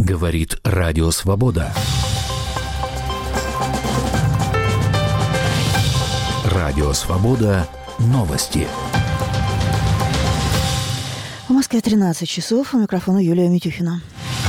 Говорит Радио Свобода. Радио Свобода. Новости. В Москве 13 часов. У микрофона Юлия Митюхина.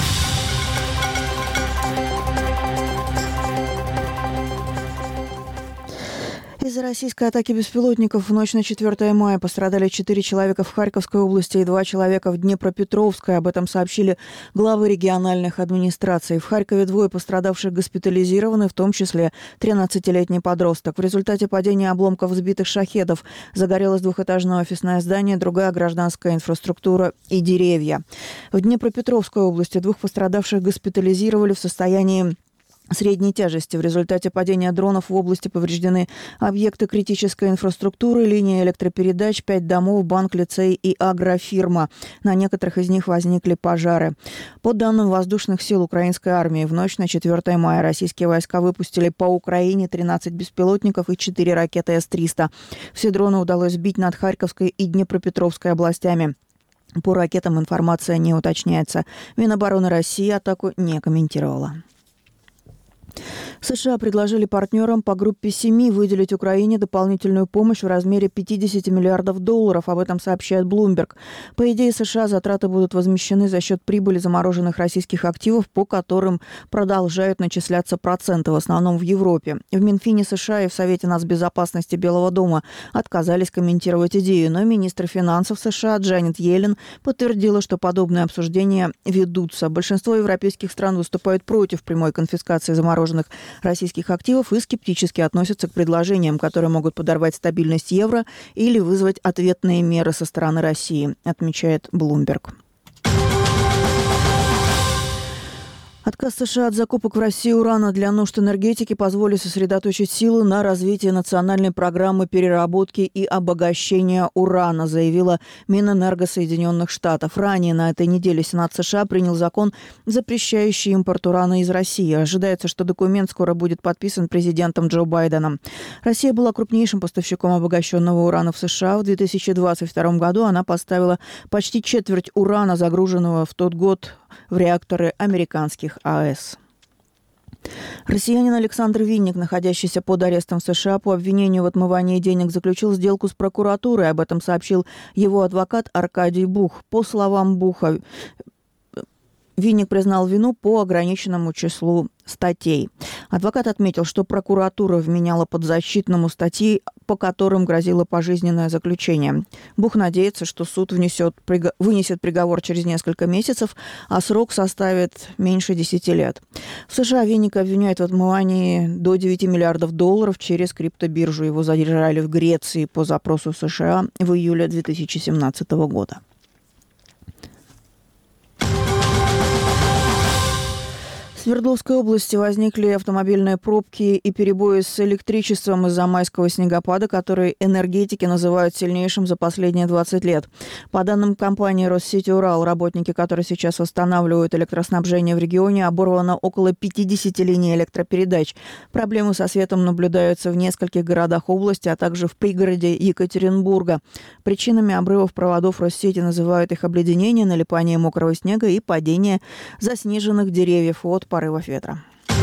Из-за российской атаки беспилотников в ночь на 4 мая пострадали 4 человека в Харьковской области и 2 человека в Днепропетровской. Об этом сообщили главы региональных администраций. В Харькове 2 пострадавших госпитализированы, в том числе 13-летний подросток. В результате падения обломков сбитых шахедов загорелось двухэтажное офисное здание, другая гражданская инфраструктура и деревья. В Днепропетровской области 2 пострадавших госпитализировали в состоянии средней тяжести. В результате падения дронов в области повреждены объекты критической инфраструктуры, линия электропередач, 5 домов, банк, лицей и агрофирма. На некоторых из них возникли пожары. По данным воздушных сил украинской армии, в ночь на 4 мая российские войска выпустили по Украине 13 беспилотников и 4 ракеты С-300. Все дроны удалось сбить над Харьковской и Днепропетровской областями. По ракетам информация не уточняется. Минобороны России атаку не комментировала. США предложили партнерам по группе 7 выделить Украине дополнительную помощь в размере $50 миллиардов. Об этом сообщает Bloomberg. По идее США, затраты будут возмещены за счет прибыли замороженных российских активов, по которым продолжают начисляться проценты, в основном в Европе. В Минфине США и в Совете нацбезопасности Белого дома отказались комментировать идею, но министр финансов США Джанет Йеллен подтвердила, что подобные обсуждения ведутся. Большинство европейских стран выступают против прямой конфискации замороженных российских активов и скептически относятся к предложениям, которые могут подорвать стабильность евро или вызвать ответные меры со стороны России, отмечает Bloomberg. Отказ США от закупок в России урана для нужд энергетики позволит сосредоточить силы на развитии национальной программы переработки и обогащения урана, заявила Минэнерго Соединенных Штатов. Ранее на этой неделе Сенат США принял закон, запрещающий импорт урана из России. Ожидается, что документ скоро будет подписан президентом Джо Байденом. Россия была крупнейшим поставщиком обогащенного урана в США. В 2022 году она поставила почти четверть урана, загруженного в тот год в реакторы американских АЭС. Россиянин Александр Винник, находящийся под арестом в США по обвинению в отмывании денег, заключил сделку с прокуратурой. Об этом сообщил его адвокат Аркадий Бух. По словам Буха, Винник признал вину по ограниченному числу статей. Адвокат отметил, что прокуратура вменяла подзащитному статьи, по которым грозило пожизненное заключение. Бух надеется, что суд вынесет приговор через несколько месяцев, а срок составит меньше 10 лет. В США Винника обвиняют в отмывании до $9 миллиардов через криптобиржу. Его задержали в Греции по запросу США в июле 2017 года. В Свердловской области возникли автомобильные пробки и перебои с электричеством из-за майского снегопада, который энергетики называют сильнейшим за последние 20 лет. По данным компании «Россети Урал», работники, которые сейчас восстанавливают электроснабжение в регионе, оборвано около 50 линий электропередач. Проблемы со светом наблюдаются в нескольких городах области, а также в пригороде Екатеринбурга. Причинами обрывов проводов Россети называют их обледенение, налипание мокрого снега и падение заснеженных деревьев от порывов ветра.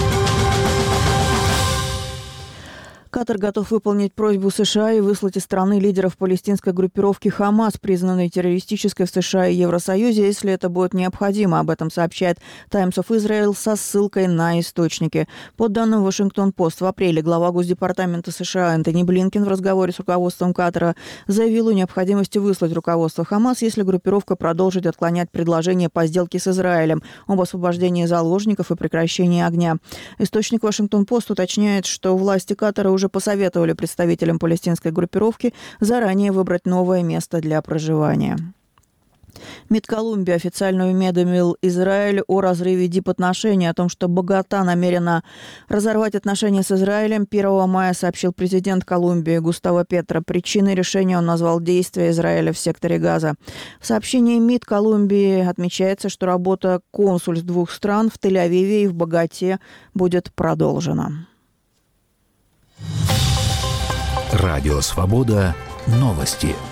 Катар готов выполнить просьбу США и выслать из страны лидеров палестинской группировки «Хамас», признанной террористической в США и Евросоюзе, если это будет необходимо. Об этом сообщает Times of Israel со ссылкой на источники. По данным Вашингтон-Пост, в апреле глава Госдепартамента США Антони Блинкен в разговоре с руководством Катара заявил о необходимости выслать руководство «Хамас», если группировка продолжит отклонять предложение по сделке с Израилем об освобождении заложников и прекращении огня. Источник Вашингтон-Пост уточняет, что власти Катара уже посоветовали представителям палестинской группировки заранее выбрать новое место для проживания. МИД Колумбии официально уведомил Израиль о разрыве дипотношений, о том, что Богота намерена разорвать отношения с Израилем. 1 мая сообщил президент Колумбии Густаво Петро. Причиной решения он назвал действия Израиля в секторе Газа. В сообщении МИД Колумбии отмечается, что работа консульств двух стран в Тель-Авиве и в Боготе будет продолжена. Радио Свобода. Новости.